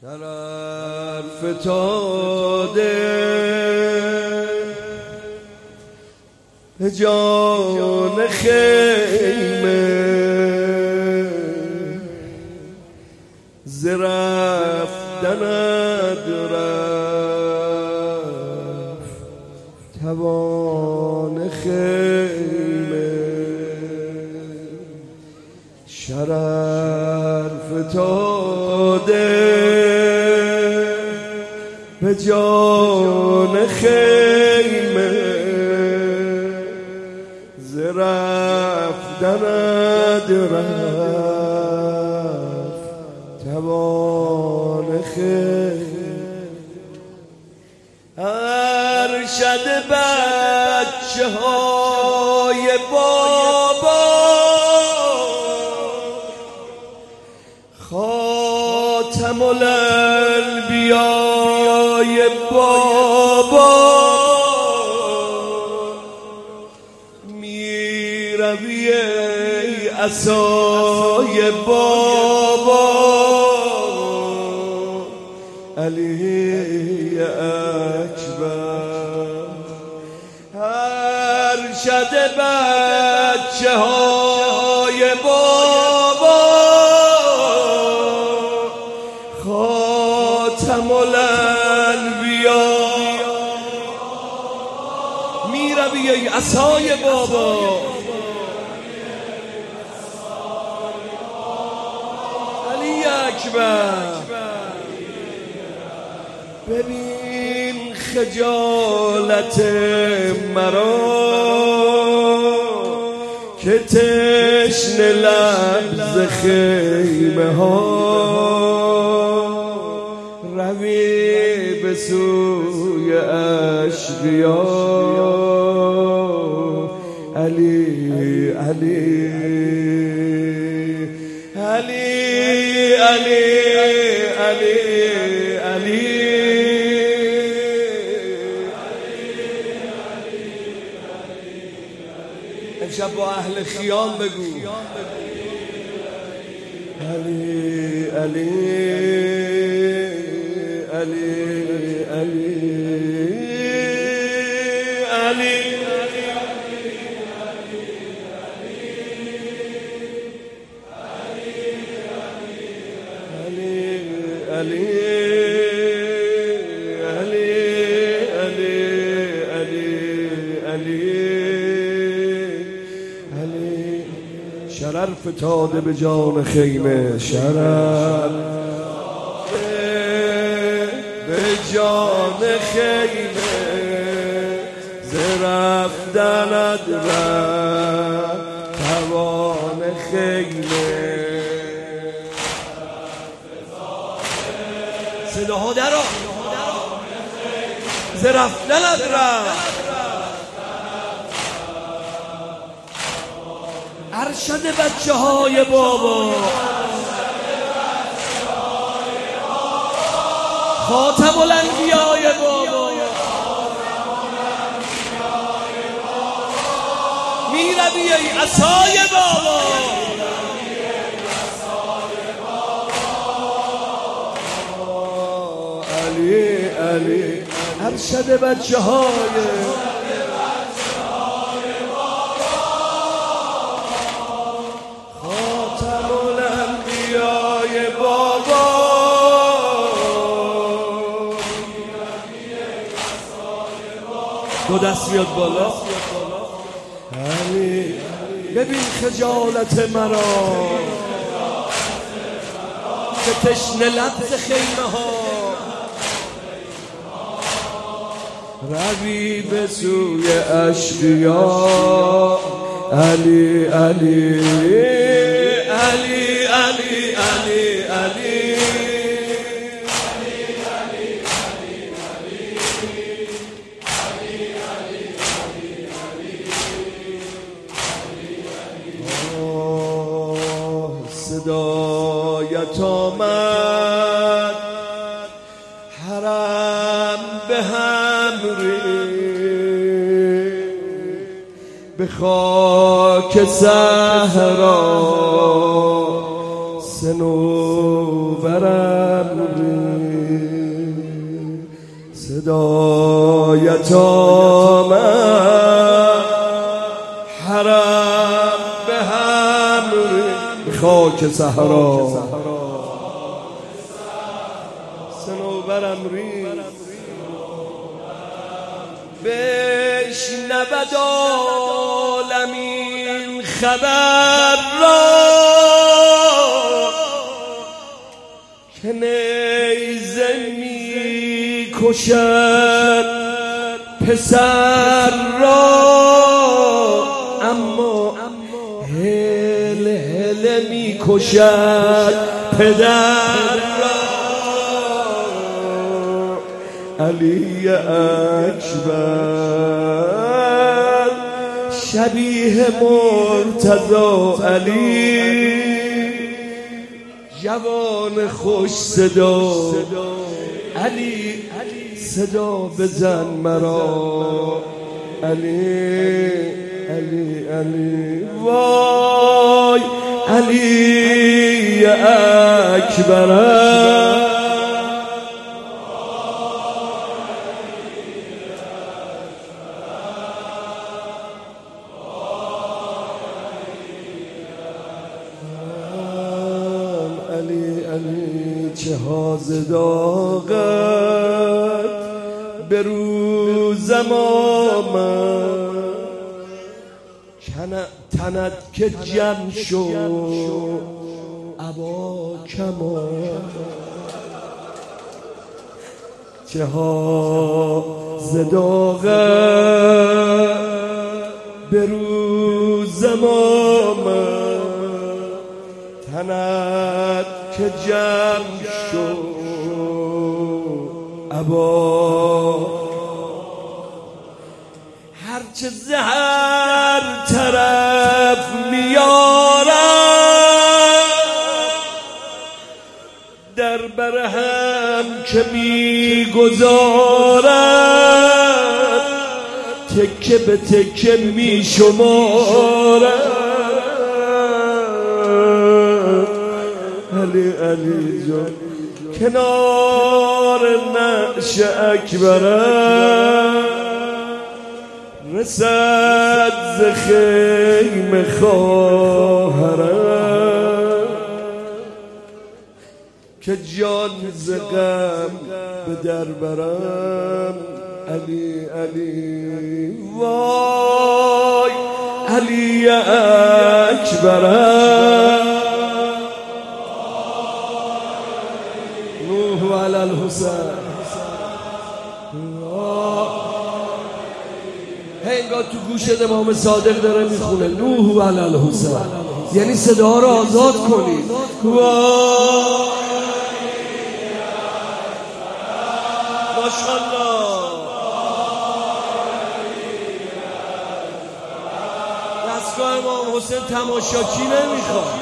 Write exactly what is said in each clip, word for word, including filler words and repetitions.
شرر فتاده به جان خیمه ز رفتنت رفت توان خیمه شرر فتاده به جان خیمه ز رفتنت رفت توان خیمه ارشد بچه های بابا خاتم الانبیای بابا می روی ای عصای بابا علی اکبر ارشد بچه های بابا خاتم الانبیا می روی ای عصای بابا علی اکبر ببین خجالت مرا که تشنه لبز خیمه ها روی به سوی اشقیا علی علی علی علی علی علی امشب با اهل خیام بگو علی علی علی علی علی علی شرر فتاده به جان خیمه شرر به جان خیمه ز رفتنت رفت توان خیمه صداها درآ ز رفتنت رفت ارشد بچه های بابا خاتم الانبیای بابا می روی ای عصای بابا علی علی ارشد بچه های دو دست بیاد بالا علی ببین خجالت مرا که تشنه لبز خیمه ها روی به سوی اشقیا علی علی علی علی علی علی صدایت آمد حرم به هم ریخت به خاک صحرا صنوبرم صدایت آمد حرم به هم خاک صحرا صنوبرم ری بشنود عالمین خبر را که نیزه می کشد پسر را، اما هل هل می کشد پدر را. علی اکبر شبیه مرتضی علی، جوان خوش صدا علی صدا بزن مرا علی علی علی وای علی اکبر. چه حاز داغت به روزم آمد، تنت که جمع شو ابا کمان. چه حاز داغت به روزم آمد، تنت که جمع شو ابا. هرچه زهر طرف میارم در برهم که میگذارد، تکه به تکه میشمارد. علی علی جان کنار نعش اکبرم، رسد ز خیمه خواهرم که جان ز غم به در برم. علی علی وای علی اکبرم. نوح علی الحسین انگار تو گوش امام صادق داره میخونه نوح علی الحسین، یعنی صدا رو آزاد کنید. ماشاءالله دستگاه امام حسین تماشاچی نمیخواد.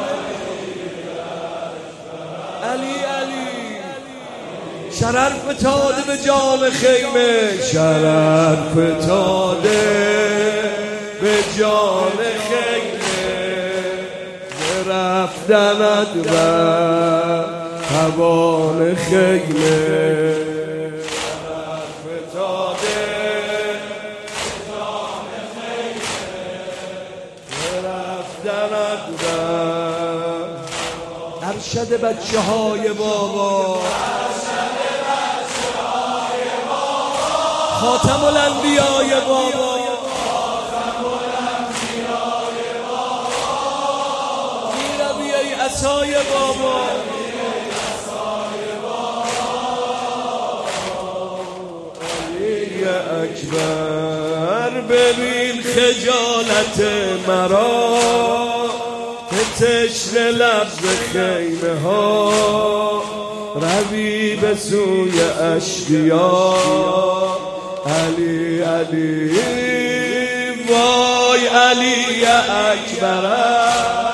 علی علی شرف تاده به جان خیمه، شرف تاده به جان خیمه، رفتند و توان خیمه. شرف تاده به جان خیمه، رفتند و ارشد بچه های بابا، خاتم الانبیای بابا، میربی عصای بابا. علی اکبر ببین خجالت مرا که تشنه لب خیمه ها، روی به سوی اشقیا. علی علی وای علی اکبر.